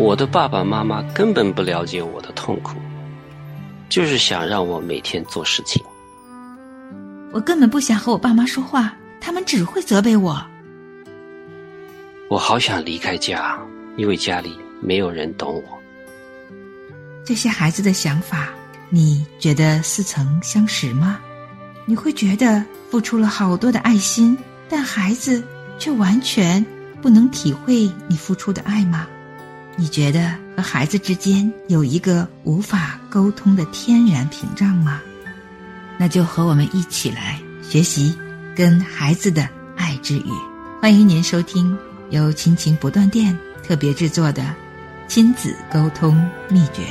我的爸爸妈妈根本不了解我的痛苦，就是想让我每天做事情。 我根本不想和我爸妈说话，他们只会责备我。 我好想离开家，因为家里没有人懂我。 这些孩子的想法，你觉得似曾相识吗？你会觉得付出了好多的爱心，但孩子却完全不能体会你付出的爱吗？你觉得和孩子之间有一个无法沟通的天然屏障吗？那就和我们一起来学习跟孩子的爱之语。欢迎您收听由亲情不断电特别制作的亲子沟通秘诀。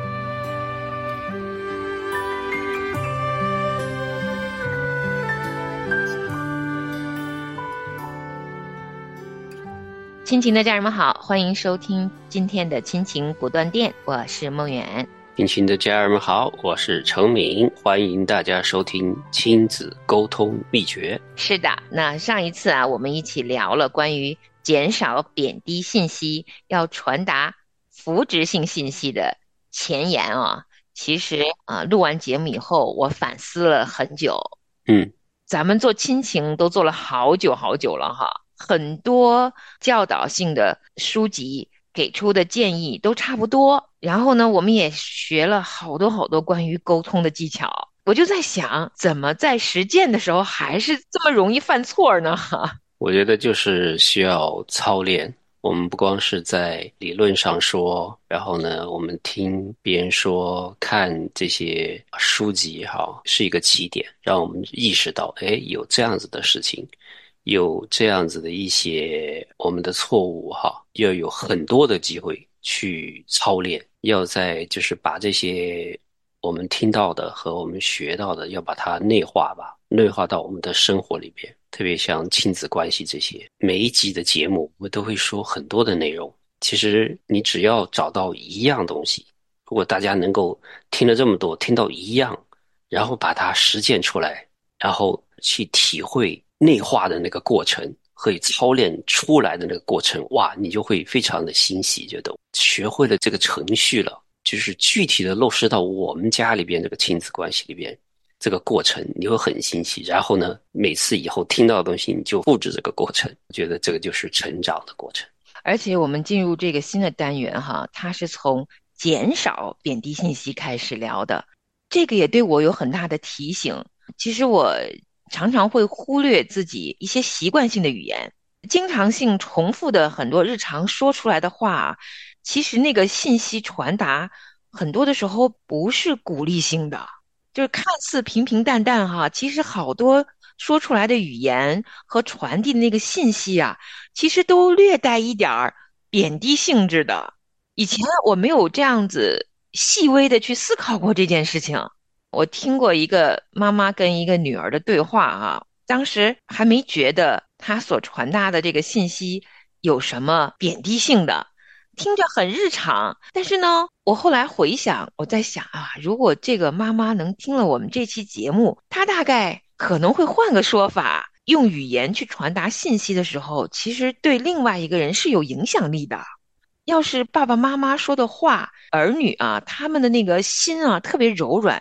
亲情的家人们好，欢迎收听今天的亲情不断电，我是梦远。 亲情的家人们好，我是程敏，欢迎大家收听亲子沟通秘诀。 是的，那上一次我们一起聊了关于减少贬低信息，要传达扶植性信息的前言其实录完节目以后，我反思了很久。咱们做亲情都做了好久好久了很多教导性的书籍给出的建议都差不多，然后呢，我们也学了好多好多关于沟通的技巧。我就在想，怎么在实践的时候还是这么容易犯错呢？ 我觉得就是需要操练。我们不光是在理论上说，然后呢，我们听别人说，看这些书籍是一个起点，让我们意识到，有这样子的事情，有这样子的一些我们的错误要有很多的机会去操练，要就是把这些我们听到的和我们学到的，要把它内化到我们的生活里边。特别像亲子关系这些，每一集的节目我都会说很多的内容。其实你只要找到一样东西，如果大家能够听了这么多，听到一样，然后把它实践出来，然后去体会内化的那个过程和操练出来的那个过程，哇，你就会非常的欣喜，觉得学会了这个程序了，就是具体的落实到我们家里边这个亲子关系里边，这个过程你会很欣喜，然后呢，每次以后听到的东西你就复制这个过程，我觉得这个就是成长的过程。 而且我们进入这个新的单元它是从减少贬低信息开始聊的，这个也对我有很大的提醒。其实我常常会忽略自己一些习惯性的语言，经常性重复的很多日常说出来的话其实那个信息传达很多的时候不是鼓励性的，就是看似平平淡淡其实好多说出来的语言和传递的那个信息其实都略带一点儿贬低性质的。以前我没有这样子细微的去思考过这件事情。我听过一个妈妈跟一个女儿的对话当时还没觉得她所传达的这个信息有什么贬低性的，听着很日常。但是呢，我后来回想，我在想如果这个妈妈能听了我们这期节目，她大概可能会换个说法，用语言去传达信息的时候，其实对另外一个人是有影响力的。要是爸爸妈妈说的话，儿女他们的那个心特别柔软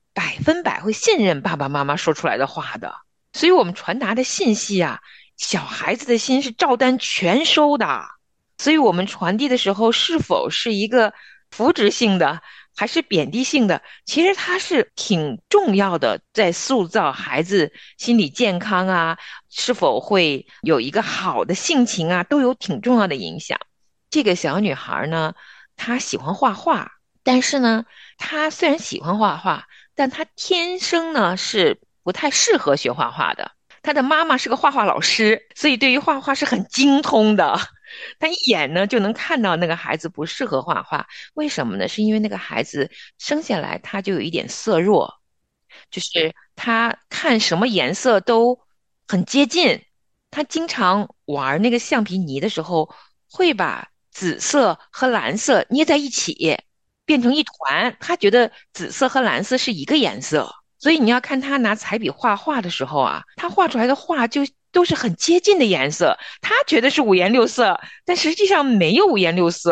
，100%会信任爸爸妈妈说出来的话的。所以我们传达的信息小孩子的心是照单全收的。所以我们传递的时候是否是一个扶植性的还是贬低性的，其实它是挺重要的，在塑造孩子心理健康是否会有一个好的性情都有挺重要的影响。这个小女孩呢，她喜欢画画，但是呢，她虽然喜欢画画，但她天生呢是不太适合学画画的。她的妈妈是个画画老师，所以对于画画是很精通的。她一眼呢就能看到那个孩子不适合画画，为什么呢？是因为那个孩子生下来他就有一点色弱，就是他看什么颜色都很接近。他经常玩那个橡皮泥的时候，会把紫色和蓝色捏在一起，变成一团。他觉得紫色和蓝色是一个颜色，所以你要看他拿彩笔画画的时候他画出来的画就都是很接近的颜色。他觉得是五颜六色，但实际上没有五颜六色。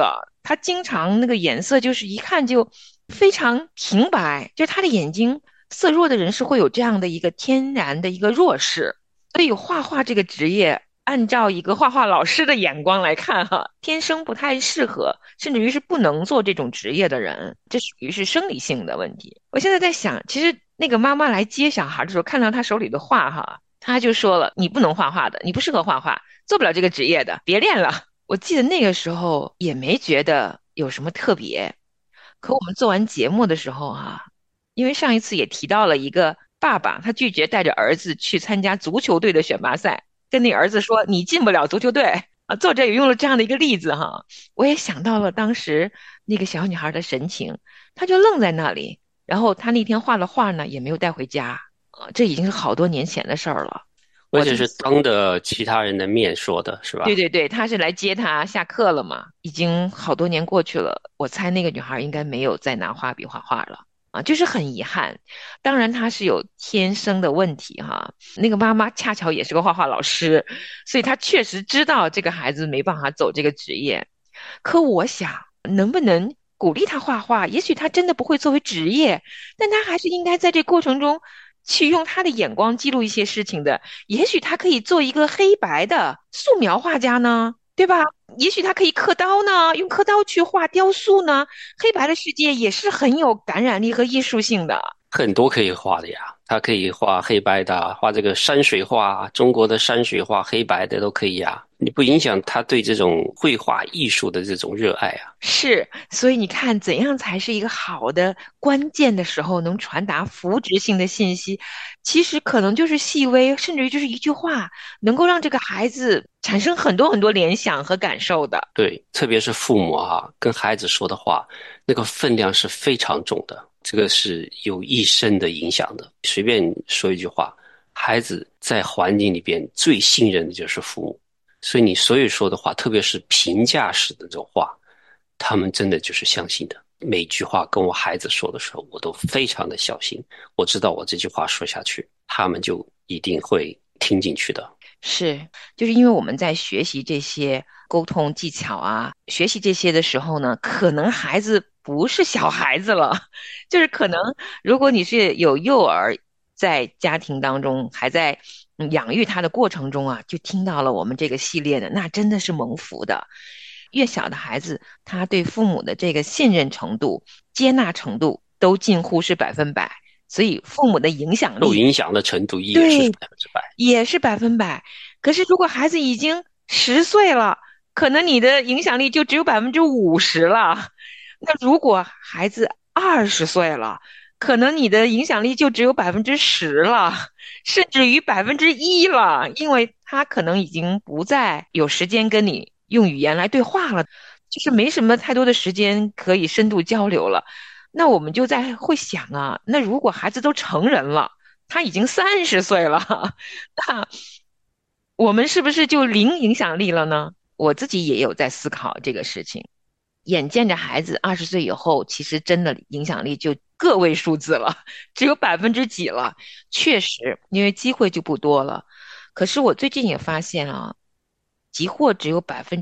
他经常那个颜色就是一看就非常平白，就是他的眼睛色弱的人是会有这样的一个天然的一个弱势，所以画画这个职业，按照一个画画老师的眼光来看，哈，天生不太适合，甚至于是不能做这种职业的人，这属于是生理性的问题。我现在在想，其实那个妈妈来接小孩的时候，看到他手里的画，哈，他就说了：“你不能画画的，你不适合画画，做不了这个职业的，别练了。”我记得那个时候也没觉得有什么特别，可我们做完节目的时候哈，因为上一次也提到了一个爸爸，他拒绝带着儿子去参加足球队的选拔赛，跟那儿子说你进不了足球队啊。作者也用了这样的一个例子哈，我也想到了当时那个小女孩的神情，她就愣在那里，然后她那天画了画呢，也没有带回家，这已经是好多年前的事儿了。我在而且是当着其他人的面说的，是吧？ 对对对，他是来接他下课了嘛，已经好多年过去了，我猜那个女孩应该没有再拿画笔画画了啊，就是很遗憾。当然她是有天生的问题哈，那个妈妈恰巧也是个画画老师，所以她确实知道这个孩子没办法走这个职业。可我想，能不能鼓励他画画？也许他真的不会作为职业，但他还是应该在这过程中去用他的眼光记录一些事情的。也许他可以做一个黑白的素描画家呢，对吧？也许他可以刻刀呢，用刻刀去画雕塑呢。黑白的世界也是很有感染力和艺术性的。 很多可以画的呀，他可以画黑白的，画这个山水画，中国的山水画黑白的都可以呀。你不影响他对这种绘画艺术的这种热爱啊。 是，所以你看，怎样才是一个好的关键的时候能传达扶植性的信息？其实可能就是细微，甚至于就是一句话，能够让这个孩子产生很多很多联想和感受的。 对，特别是父母啊，跟孩子说的话，那个分量是非常重的，这个是有一生的影响的。随便说一句话，孩子在环境里边最信任的就是父母，所以你所有说的话，特别是评价式的这种话，他们真的就是相信的。每句话跟我孩子说的时候，我都非常的小心。我知道我这句话说下去，他们就一定会听进去的。 是，就是因为我们在学习这些沟通技巧啊，学习这些的时候呢，可能孩子不是小孩子了，就是可能如果你是有幼儿在家庭当中，还在养育他的过程中啊，就听到了我们这个系列的，那真的是蒙福的。越小的孩子，他对父母的这个信任程度、接纳程度都近乎是100%，所以父母的影响力。 受影响的程度也是对， 100%。 也是100%。可是如果孩子已经10岁了，可能你的影响力就只有50%了。那如果孩子20岁了，可能你的影响力就只有10%了，甚至于1%了，因为他可能已经不再有时间跟你用语言来对话了，就是没什么太多的时间可以深度交流了。那我们就在会想啊，那如果孩子都成人了，他已经30岁了，那我们是不是就零影响力了呢？我自己也有在思考这个事情。眼见着孩子20岁以后，其实真的影响力就个位数字了，只有几了。确实，因为机会就不多了。可是我最近也发现啊，即或只有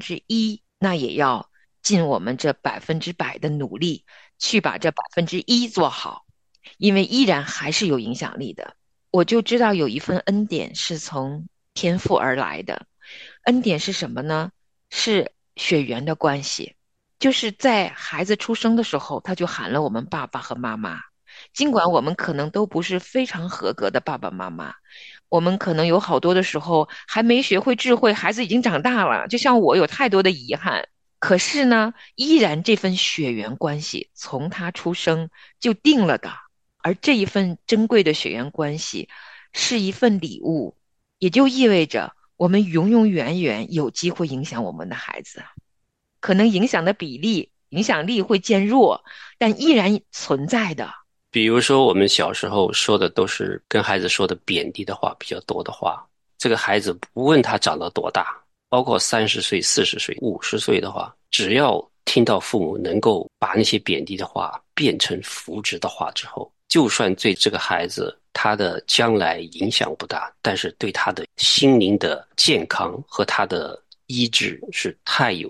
1%，那也要尽我们这100%的努力，去把这1%做好，因为依然还是有影响力的。我就知道有一份恩典是从天父而来的。恩典是什么呢？是血缘的关系。就是在孩子出生的时候，他就喊了我们爸爸和妈妈。尽管我们可能都不是非常合格的爸爸妈妈，我们可能有好多的时候还没学会智慧，孩子已经长大了。就像我有太多的遗憾，可是呢，依然这份血缘关系从他出生就定了的。而这一份珍贵的血缘关系是一份礼物，也就意味着我们永永远远有机会影响我们的孩子。可能影响的比例、影响力会渐弱，但依然存在的。 比如说，我们小时候说的都是跟孩子说的贬低的话比较多的话，这个孩子不问他长到多大，包括30岁、40岁、50岁的话，只要听到父母能够把那些贬低的话变成扶植的话之后，就算对这个孩子他的将来影响不大，但是对他的心灵的健康和他的医治是太有用了。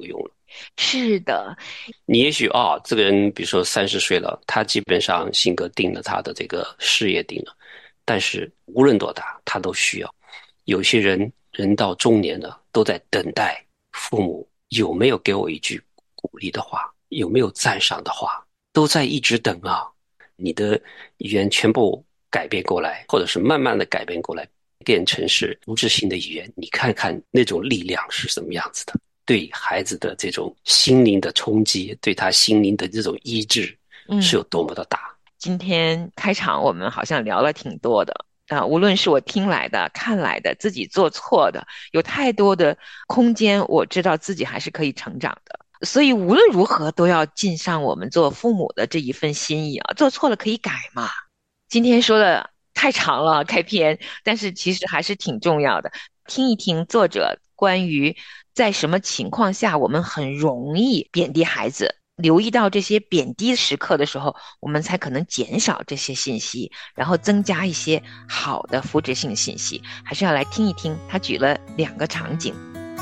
是的， 你也许这个人比如说30岁了，他基本上性格定了，他的这个事业定了，但是无论多大，他都需要。有些人到中年了，都在等待父母有没有给我一句鼓励的话，有没有赞赏的话，都在一直等啊。你的语言全部改变过来，或者是慢慢的改变过来，变成是无质性的语言，你看看那种力量是什么样子的。对孩子的这种心灵的冲击，对他心灵的这种医治是有多么的大。 今天开场我们好像聊了挺多的无论是我听来的、看来的、自己做错的，有太多的空间，我知道自己还是可以成长的。所以无论如何都要尽上我们做父母的这一份心意啊，做错了可以改嘛。今天说的太长了，开篇，但是其实还是挺重要的。听一听作者关于在什么情况下我们很容易贬低孩子，留意到这些贬低时刻的时候，我们才可能减少这些信息，然后增加一些好的扶持性信息。还是要来听一听，他举了2个场景。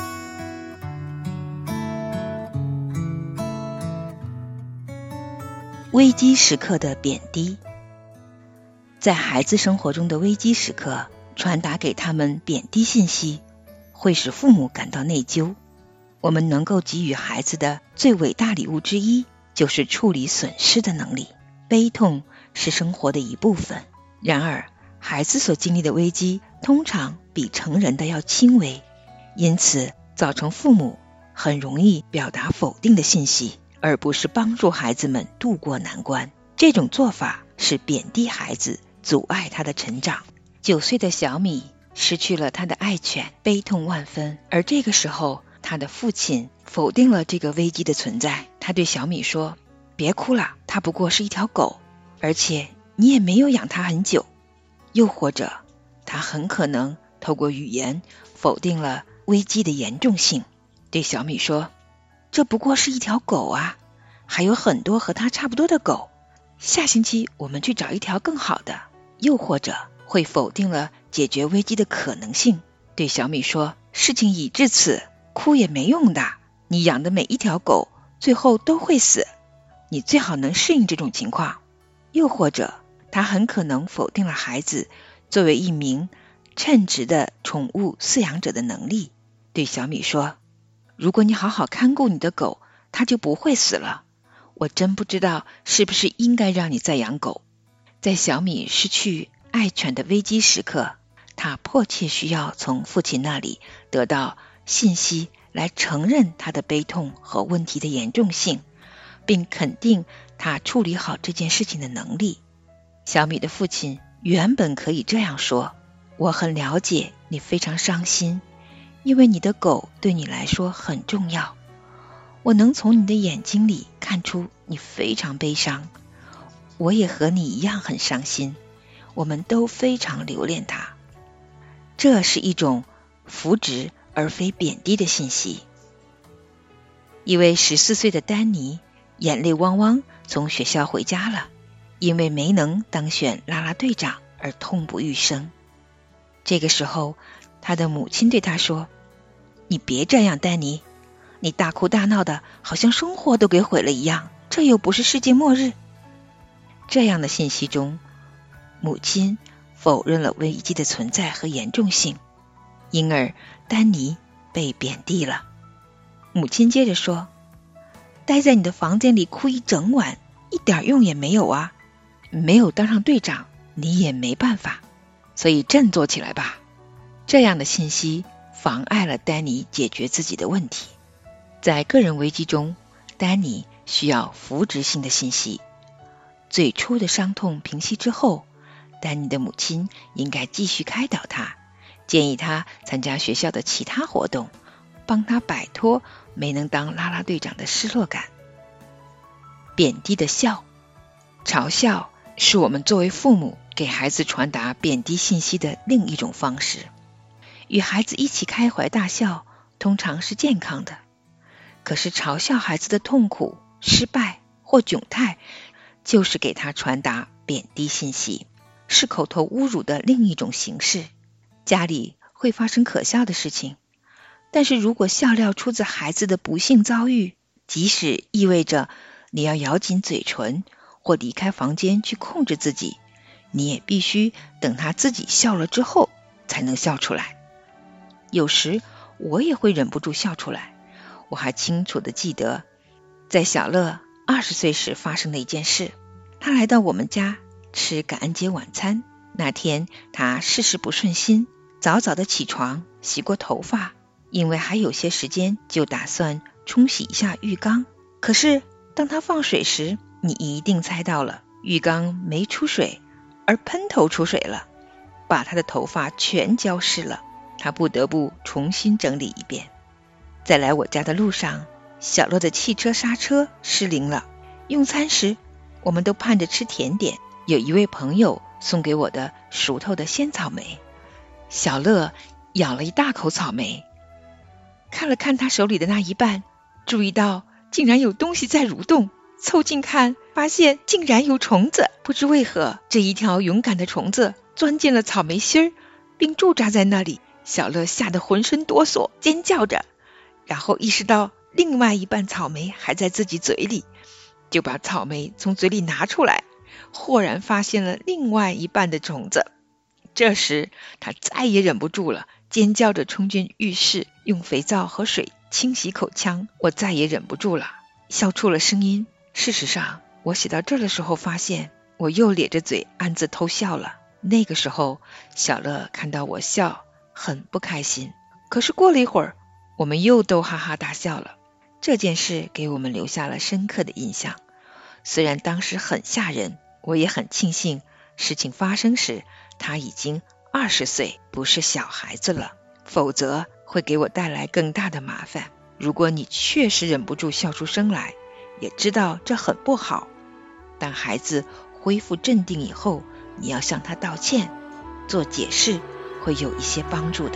危机时刻的贬低。在孩子生活中的危机时刻，传达给他们贬低信息，会使父母感到内疚。我们能够给予孩子的最伟大礼物之一，就是处理损失的能力。悲痛是生活的一部分，然而孩子所经历的危机通常比成人的要轻微，因此造成父母很容易表达否定的信息，而不是帮助孩子们度过难关。这种做法是贬低孩子，阻碍他的成长。9岁的小米失去了他的爱犬，悲痛万分，而这个时候他的父亲否定了这个危机的存在。他对小米说，别哭了，它不过是一条狗，而且你也没有养它很久。又或者他很可能透过语言否定了危机的严重性，对小米说，这不过是一条狗啊，还有很多和它差不多的狗，下星期我们去找一条更好的。又或者会否定了解决危机的可能性，对小米说，事情已至此，哭也没用的，你养的每一条狗最后都会死，你最好能适应这种情况。又或者他很可能否定了孩子作为一名称职的宠物饲养者的能力，对小米说，如果你好好看顾你的狗，它就不会死了，我真不知道是不是应该让你再养狗。在小米失去爱犬的危机时刻，他迫切需要从父亲那里得到信息，来承认他的悲痛和问题的严重性，并肯定他处理好这件事情的能力。小米的父亲原本可以这样说，我很了解你非常伤心，因为你的狗对你来说很重要，我能从你的眼睛里看出你非常悲伤，我也和你一样很伤心，我们都非常留恋它。这是一种扶植而非贬低的信息。一位14岁的丹尼眼泪汪汪从学校回家了，因为没能当选啦啦队长而痛不欲生。这个时候他的母亲对他说，你别这样，丹尼，你大哭大闹的好像生活都给毁了一样，这又不是世界末日。这样的信息中，母亲否认了危机的存在和严重性，因而丹尼被贬低了。母亲接着说，待在你的房间里哭一整晚，一点用也没有啊，没有当上队长，你也没办法，所以振作起来吧。这样的信息妨碍了丹尼解决自己的问题。在个人危机中，丹尼需要扶植性的信息。最初的伤痛平息之后，丹尼的母亲应该继续开导他，建议他参加学校的其他活动，帮他摆脱没能当啦啦队长的失落感。贬低的笑，嘲笑是我们作为父母给孩子传达贬低信息的另一种方式。与孩子一起开怀大笑通常是健康的，可是嘲笑孩子的痛苦、失败或窘态，就是给他传达贬低信息，是口头侮辱的另一种形式。家里会发生可笑的事情，但是如果笑料出自孩子的不幸遭遇， 即使意味着你要咬紧嘴唇或离开房间去控制自己，你也必须等他自己笑了之后才能笑出来。有时我也会忍不住笑出来。我还清楚地记得在小乐20岁时发生的一件事。他来到我们家吃感恩节晚餐，那天他事事不顺心，早早的起床，洗过头发，因为还有些时间，就打算冲洗一下浴缸。可是当他放水时，你一定猜到了，浴缸没出水，而喷头出水了，把他的头发全浇湿了。他不得不重新整理一遍。在来我家的路上，小乐的汽车刹车失灵了。用餐时，我们都盼着吃甜点，有一位朋友送给我的熟透的鲜草莓。小乐咬了一大口草莓，看了看他手里的那一半，注意到竟然有东西在蠕动，凑近看，发现竟然有虫子。不知为何，这一条勇敢的虫子钻进了草莓心儿，并驻扎在那里。小乐吓得浑身哆嗦，尖叫着，然后意识到另外一半草莓还在自己嘴里，就把草莓从嘴里拿出来，豁然发现了另外一半的虫子。这时他再也忍不住了，尖叫着冲进浴室，用肥皂和水清洗口腔。我再也忍不住了，笑出了声音。事实上，我写到这儿的时候发现我又咧着嘴暗自偷笑了。那个时候小乐看到我笑，很不开心。可是过了一会儿，我们又都哈哈大笑了。这件事给我们留下了深刻的印象。虽然当时很吓人，我也很庆幸事情发生时他已经20岁，不是小孩子了，否则会给我带来更大的麻烦。如果你确实忍不住笑出声来，也知道这很不好，当孩子恢复镇定以后，你要向他道歉，做解释，会有一些帮助的。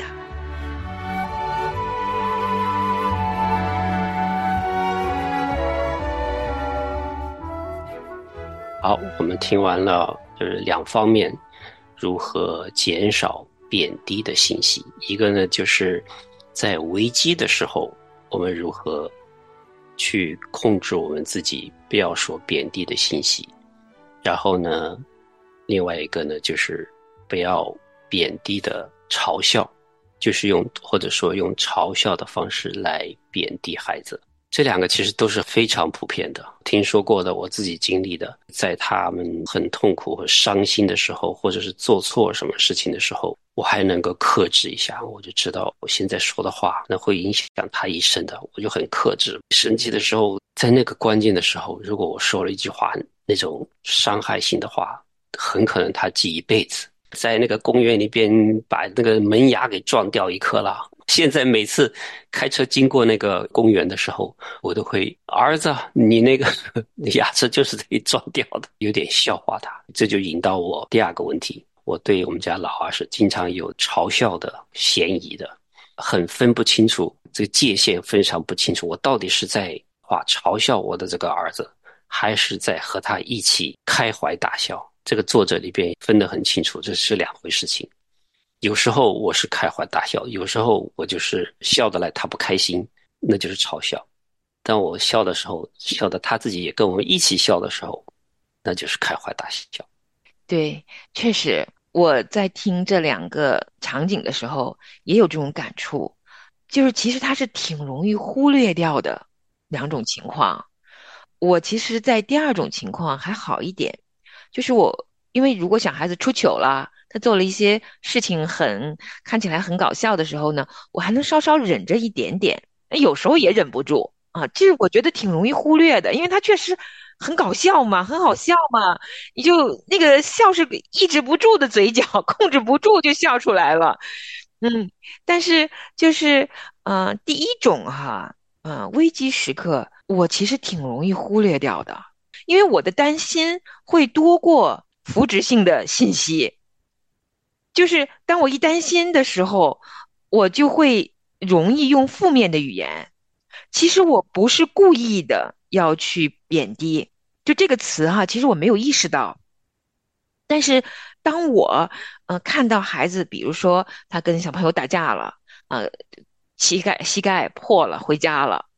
好，我们听完了就是两方面如何减少贬低的信息。一个呢，就是在危机的时候，我们如何去控制我们自己，不要说贬低的信息。然后呢，另外一个呢，就是不要贬低的嘲笑，就是或者说用嘲笑的方式来贬低孩子。这两个其实都是非常普遍的，听说过的，我自己经历的，在他们很痛苦和伤心的时候，或者是做错什么事情的时候，我还能够克制一下，我就知道我现在说的话那会影响他一生的，我就很克制。生气的时候，在那个关键的时候，如果我说了一句话，那种伤害性的话，很可能他记一辈子。在那个公园里边把那个门牙给撞掉一颗了，现在每次开车经过那个公园的时候，我都会，儿子，你那个牙齿就是这里撞掉的，有点笑话他。这就引到我第二个问题，我对我们家老二是经常有嘲笑的嫌疑的，很分不清楚，这个界限非常不清楚，我到底是在嘲笑我的这个儿子，还是在和他一起开怀大笑。这个作者里边分得很清楚，这是两回事情。有时候我是开怀大笑，有时候我就是笑得来他不开心，那就是嘲笑。当我笑的时候，笑得他自己也跟我们一起笑的时候，那就是开怀大笑。 对，确实，我在听这两个场景的时候也有这种感触，就是其实它是挺容易忽略掉的两种情况。我其实在第二种情况还好一点，就是因为如果小孩子出糗了，他做了一些事情看起来很搞笑的时候呢，我还能稍稍忍着一点点，有时候也忍不住啊，这是我觉得挺容易忽略的，因为他确实很搞笑嘛，很好笑嘛，你就那个笑是抑制不住的嘴角，控制不住就笑出来了。但是就是第一种危机时刻，我其实挺容易忽略掉的，因为我的担心会多过扶植性的信息。就是当我一担心的时候，我就会容易用负面的语言。其实我不是故意的要去贬低，就这个词其实我没有意识到。但是当我看到孩子，比如说他跟小朋友打架了，呃，膝盖破了，回家了，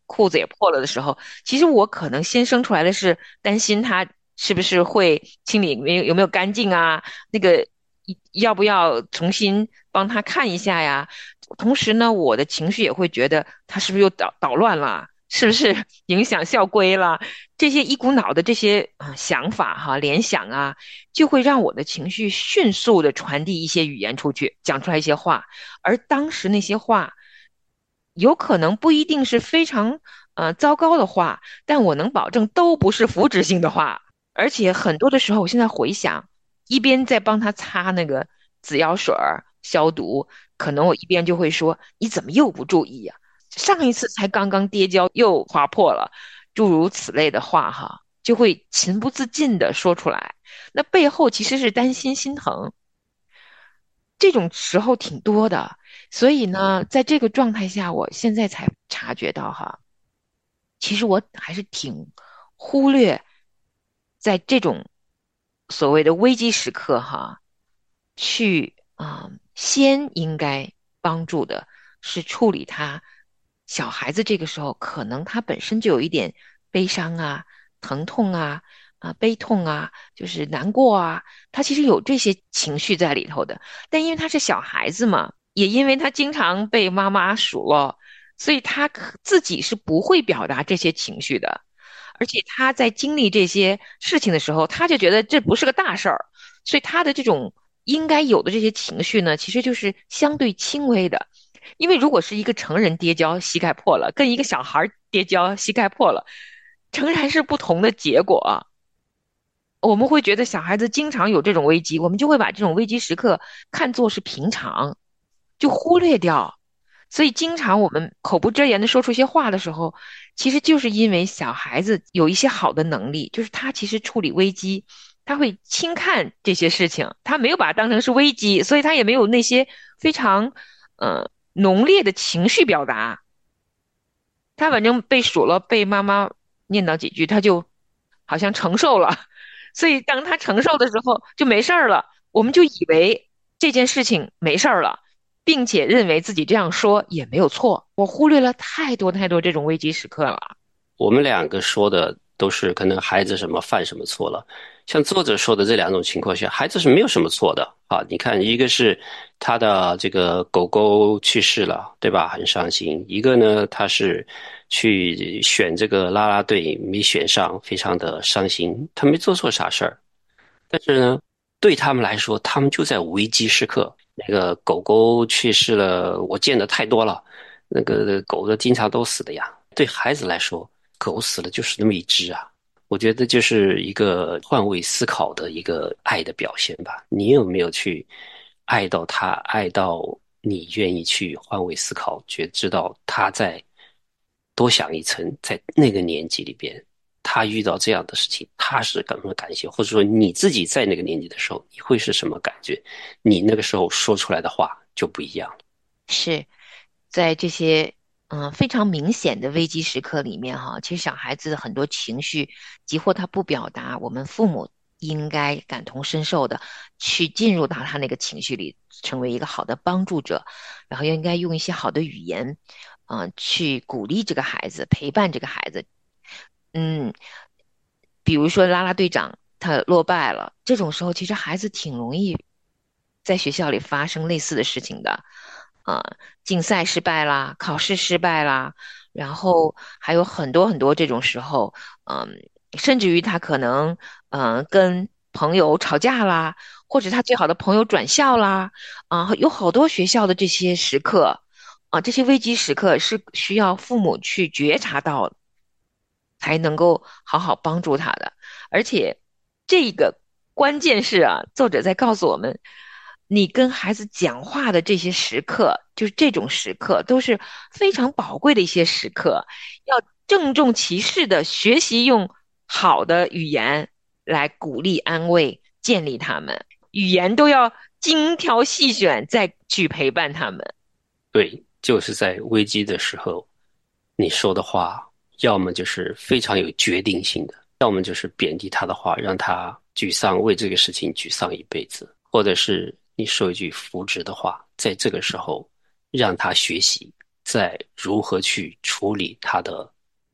裤子也破了的时候，其实我可能先生出来的是担心他是不是会清理有没有干净啊，那个要不要重新帮他看一下呀？同时呢，我的情绪也会觉得他是不是又捣乱了，是不是影响校规了？这些一股脑的这些想法哈、联想啊，就会让我的情绪迅速的传递一些语言出去，讲出来一些话，而当时那些话有可能不一定是非常糟糕的话，但我能保证都不是扶植性的话。而且很多的时候，我现在回想，一边在帮他擦那个紫药水儿消毒，可能我一边就会说：“你怎么又不注意呀、上一次才刚刚跌跤又划破了。”诸如此类的话哈，就会情不自禁的说出来。那背后其实是担心、心疼，这种时候挺多的。所以呢，在这个状态下，我现在才察觉到哈。其实我还是挺忽略在这种所谓的危机时刻哈，去先应该帮助的是处理他小孩子这个时候可能他本身就有一点悲伤啊、疼痛啊、悲痛啊，就是难过啊，他其实有这些情绪在里头的，但因为他是小孩子嘛，也因为他经常被妈妈数落。所以他自己是不会表达这些情绪的，而且他在经历这些事情的时候，他就觉得这不是个大事儿，所以他的这种应该有的这些情绪呢，其实就是相对轻微的。因为如果是一个成人跌跤膝盖破了，跟一个小孩儿跌跤膝盖破了，诚然是不同的结果。我们会觉得小孩子经常有这种危机，我们就会把这种危机时刻看作是平常，就忽略掉。所以经常我们口不遮言的说出一些话的时候，其实就是因为小孩子有一些好的能力，就是他其实处理危机，他会轻看这些事情，他没有把它当成是危机，所以他也没有那些非常浓烈的情绪表达。他反正被数了，被妈妈念叨几句，他就好像承受了。所以当他承受的时候就没事儿了，我们就以为这件事情没事儿了，并且认为自己这样说也没有错。我忽略了太多太多这种危机时刻了。 我们两个说的都是可能孩子什么犯什么错了，像作者说的这两种情况下，孩子是没有什么错的啊。你看，一个是他的这个狗狗去世了，对吧？很伤心；一个呢，他是去选这个啦啦队没选上，非常的伤心。他没做错啥事儿，但是呢，对他们来说，他们就在危机时刻。那个狗狗去世了，我见的太多了，那个狗的经常都死的呀。对孩子来说，狗死了就是那么一只啊。我觉得就是一个换位思考的一个爱的表现吧。你有没有去爱到他，爱到你愿意去换位思考，知道他在多想一层，在那个年纪里边，他遇到这样的事情，他是怎么感觉，或者说你自己在那个年纪的时候，你会是什么感觉？你那个时候说出来的话就不一样了。 是在这些非常明显的危机时刻里面哈，其实小孩子很多情绪，即或他不表达，我们父母应该感同身受的去进入到他那个情绪里，成为一个好的帮助者，然后应该用一些好的语言，去鼓励这个孩子，陪伴这个孩子。嗯，比如说啦啦队长他落败了，这种时候其实孩子挺容易在学校里发生类似的事情的。啊、竞赛失败啦，考试失败啦，然后还有很多很多这种时候，甚至于他可能跟朋友吵架啦，或者他最好的朋友转校啦，有好多学校的这些时刻，这些危机时刻是需要父母去觉察到才能够好好帮助他的。而且这个关键是作者在告诉我们，你跟孩子讲话的这些时刻，就是这种时刻，都是非常宝贵的一些时刻，要郑重其事的学习用好的语言来鼓励、安慰、建立他们，语言都要精挑细选，再去陪伴他们。 对，就是在危机的时候，你说的话，要么就是非常有决定性的，要么就是贬低他的话，让他沮丧，为这个事情沮丧一辈子，或者是你说一句扶植的话，在这个时候让他学习在如何去处理他的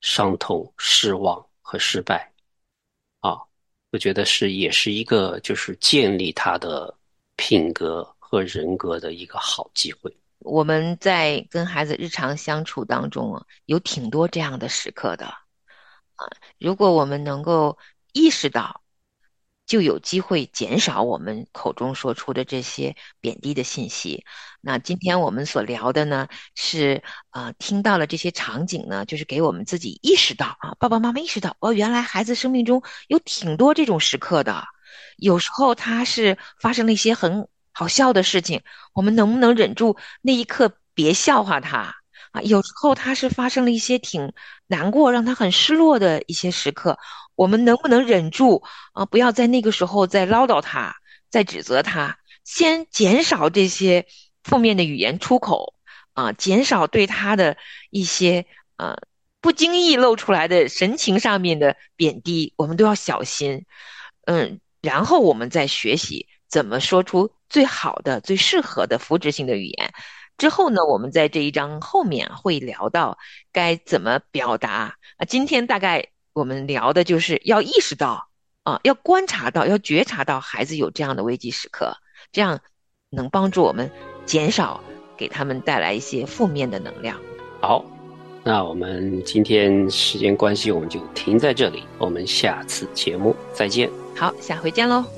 伤痛、失望和失败啊。我觉得也是一个就是建立他的品格和人格的一个好机会。 我们在跟孩子日常相处当中啊，有挺多这样的时刻的啊。如果我们能够意识到，就有机会减少我们口中说出的这些贬低的信息。那今天我们所聊的呢，是听到了这些场景呢，就是给我们自己意识到啊，爸爸妈妈意识到哦，原来孩子生命中有挺多这种时刻的。有时候他是发生了一些很好笑的事情，我们能不能忍住那一刻别笑话他啊？有时候他是发生了一些挺难过，让他很失落的一些时刻，我们能不能忍住啊？不要在那个时候再唠叨他，再指责他，先减少这些负面的语言出口啊，减少对他的一些不经意露出来的神情上面的贬低，我们都要小心。然后我们再学习怎么说出最好的、最适合的扶持性的语言。之后呢，我们在这一章后面会聊到该怎么表达啊。今天大概我们聊的就是要意识到啊，要观察到，要觉察到孩子有这样的危机时刻，这样能帮助我们减少给他们带来一些负面的能量。 好，那我们今天时间关系，我们就停在这里，我们下次节目再见。 好，下回见喽。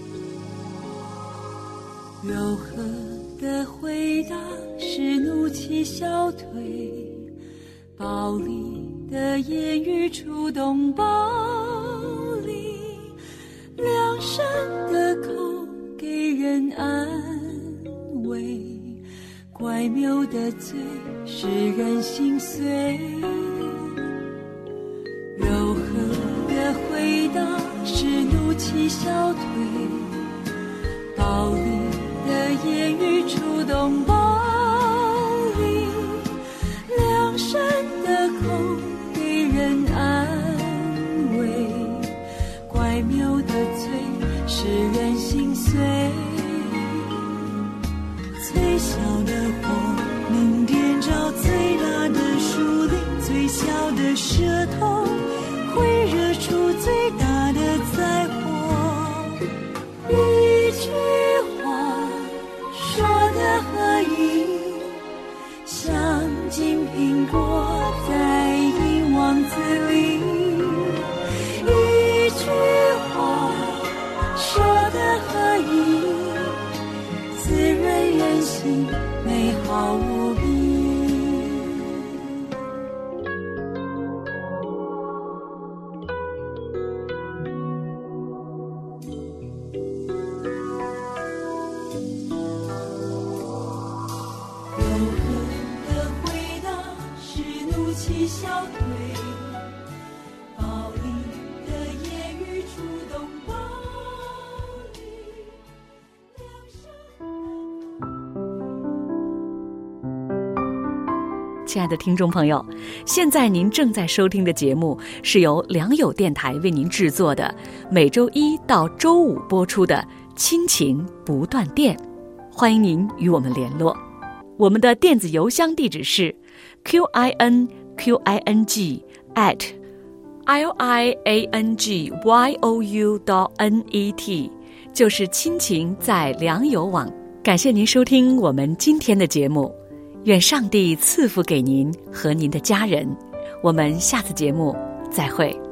柔和的回答使怒气消退，暴力的言语触动暴力，良善的口给人安慰，乖谬的嘴使人心碎。柔和的回答使怒气消退，暴力的言语触动暴力，良善的口给人安慰，乖谬的嘴使人心碎。最小的火能点着最大的树林，最小的舌头会惹出最大的灾祸。一句话说得合意，像金苹果在银网子里。一句话说得合意，滋润人心，美好无比。消退，暴力的言语触动暴力， 亲爱的听众朋友，现在您正在收听的节目是由良友电台为您制作的，每周一到周五播出的亲情不断电，欢迎您与我们联络。我们的电子邮箱地址是 QINQING@liangyou.net， 就是亲情在良友网。感谢您收听我们今天的节目，愿上帝赐福给您和您的家人。我们下次节目再会。